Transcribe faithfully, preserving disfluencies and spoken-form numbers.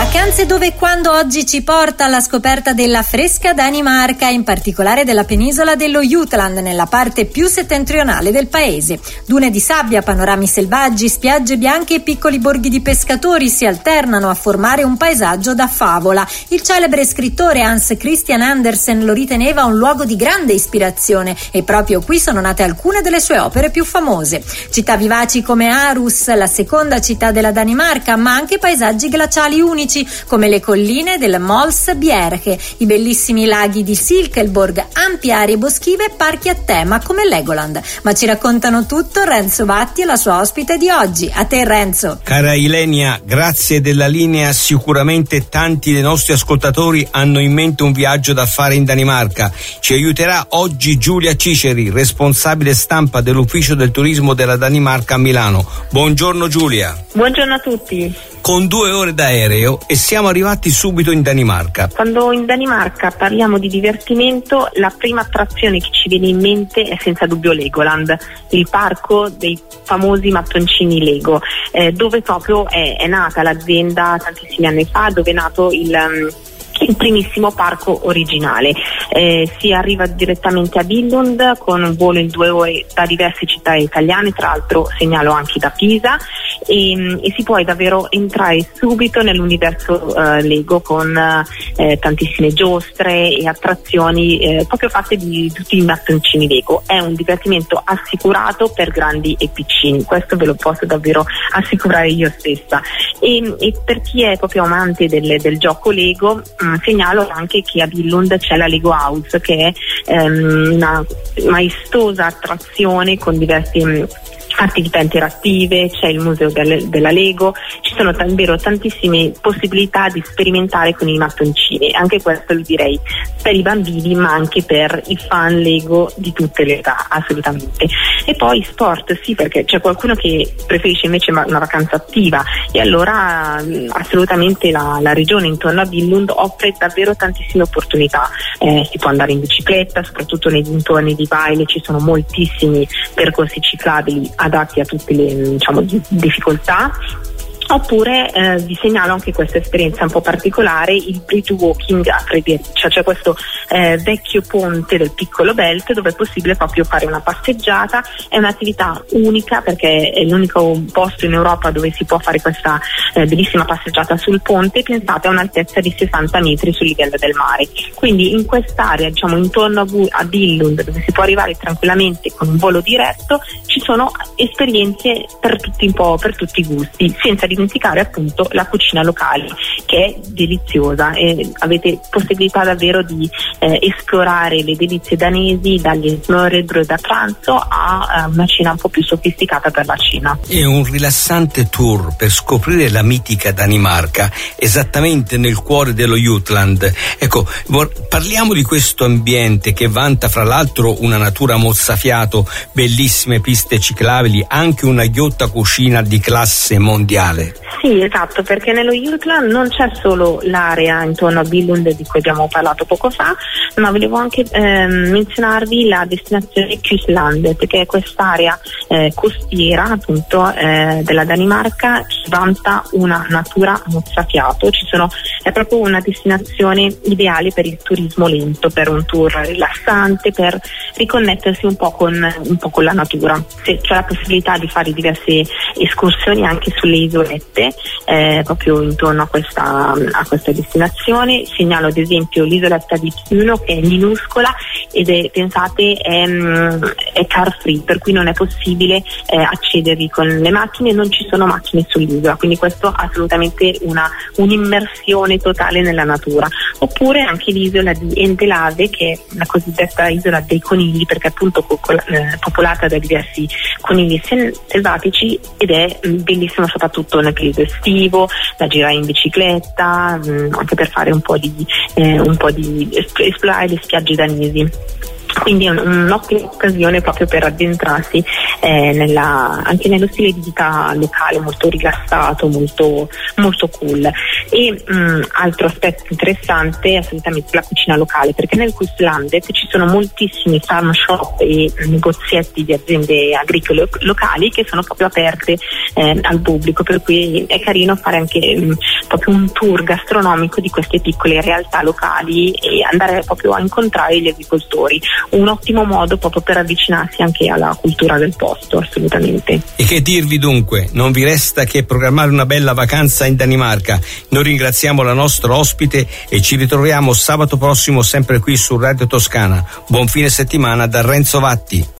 Vacanze dove e quando oggi ci porta alla scoperta della fresca Danimarca, in particolare della penisola dello Jutland, nella parte più settentrionale del paese. Dune di sabbia, panorami selvaggi, spiagge bianche e piccoli borghi di pescatori si alternano a formare un paesaggio da favola. Il celebre scrittore Hans Christian Andersen lo riteneva un luogo di grande ispirazione e proprio qui sono nate alcune delle sue opere più famose. Città vivaci come Aarhus, la seconda città della Danimarca, ma anche paesaggi glaciali unici come le colline del Mols Bjerke, i bellissimi laghi di Silkeborg, ampie aree boschive e parchi a tema come Legoland. Ma ci raccontano tutto Renzo Batti e la sua ospite di oggi. A te, Renzo. Cara Ilenia, grazie della linea. Sicuramente tanti dei nostri ascoltatori hanno in mente un viaggio da fare in Danimarca. Ci aiuterà oggi Giulia Ciceri, responsabile stampa dell'ufficio del turismo della Danimarca a Milano. Buongiorno Giulia. Buongiorno a tutti. Con due ore d'aereo e siamo arrivati subito in Danimarca. Quando in Danimarca parliamo di divertimento, la prima attrazione che ci viene in mente è senza dubbio Legoland, il parco dei famosi mattoncini Lego, eh, dove proprio è, è nata l'azienda tantissimi anni fa, dove è nato il... Um, il primissimo parco originale. Eh, si arriva direttamente a Billund con un volo in due ore da diverse città italiane, tra l'altro segnalo anche da Pisa, e, e si può davvero entrare subito nell'universo eh, Lego con eh, tantissime giostre e attrazioni eh, proprio fatte di tutti i mattoncini Lego. È un divertimento assicurato per grandi e piccini, questo ve lo posso davvero assicurare io stessa, e, e per chi è proprio amante del, del gioco Lego, segnalo anche che a Billund c'è la Lego House, che è um, una maestosa attrazione con diversi um, attività interattive, c'è il museo del, della Lego, ci sono davvero tantissime possibilità di sperimentare con i mattoncini, anche questo lo direi per i bambini ma anche per i fan Lego di tutte le età, assolutamente. E poi sport, sì, perché c'è qualcuno che preferisce invece una vacanza attiva, e allora assolutamente la, la regione intorno a Billund offre davvero tantissime opportunità. Eh, si può andare in bicicletta, soprattutto nei dintorni di Vejle ci sono moltissimi percorsi ciclabili adatti a tutte le, diciamo, difficoltà. Oppure eh, vi segnalo anche questa esperienza un po' particolare, il bridge walking a Fredericia, cioè questo eh, vecchio ponte del piccolo Belt dove è possibile proprio fare una passeggiata. È un'attività unica perché è l'unico posto in Europa dove si può fare questa eh, bellissima passeggiata sul ponte, pensate a un'altezza di sessanta metri sul livello del mare. Quindi in quest'area, diciamo intorno a, Bu- a Billund, dove si può arrivare tranquillamente con un volo diretto, ci sono esperienze per tutti un po', per tutti i gusti, senza dimenticare appunto la cucina locale che è deliziosa, e avete possibilità davvero di eh, esplorare le delizie danesi, dagli smørrebrød da pranzo a uh, una cena un po' più sofisticata per la cena. È un rilassante tour per scoprire la mitica Danimarca, esattamente nel cuore dello Jutland. Ecco, vor- parliamo di questo ambiente che vanta fra l'altro una natura mozzafiato, bellissime piste ciclabili, anche una ghiotta cucina di classe mondiale. Sì, esatto, perché nello Jutland non c'è solo l'area intorno a Billund di cui abbiamo parlato poco fa, ma volevo anche ehm, menzionarvi la destinazione Kystlandet, che è quest'area eh, costiera appunto eh, della Danimarca che vanta una natura mozzafiato. Ci sono, è proprio una destinazione ideale per il turismo lento, per un tour rilassante, per riconnettersi un po' con, un po' con la natura. Se c'è la possibilità di fare diverse escursioni anche sulle isolette eh, proprio intorno a questa, a questa destinazione. Segnalo ad esempio l'isoletta di Puno, che è minuscola ed è, pensate, è, è car free, per cui non è possibile eh, accedervi con le macchine, non ci sono macchine sull'isola, quindi questo assolutamente una un'immersione totale nella natura. Oppure anche l'isola di Endelave, che è la cosiddetta isola dei conigli, perché è appunto popolata da diversi conigli selvatici ed è bellissima soprattutto nel periodo estivo, da girare in bicicletta, mh, anche per fare un po' di eh, un po' di esplorare le spiagge danesi. Quindi è un, un'ottima occasione proprio per addentrarsi eh, nella, anche nello stile di vita locale molto rilassato, molto, molto cool. E mh, altro aspetto interessante è assolutamente la cucina locale, perché nel Kystlandet ci sono moltissimi farm shop e negozietti di aziende agricole locali che sono proprio aperte eh, al pubblico, per cui è carino fare anche mh, proprio un tour gastronomico di queste piccole realtà locali e andare proprio a incontrare gli agricoltori, un ottimo modo proprio per avvicinarsi anche alla cultura del posto, assolutamente. E che dirvi dunque, non vi resta che programmare una bella vacanza in Danimarca. Noi ringraziamo la nostra ospite e ci ritroviamo sabato prossimo sempre qui su Radio Toscana. Buon fine settimana da Renzo Vatti.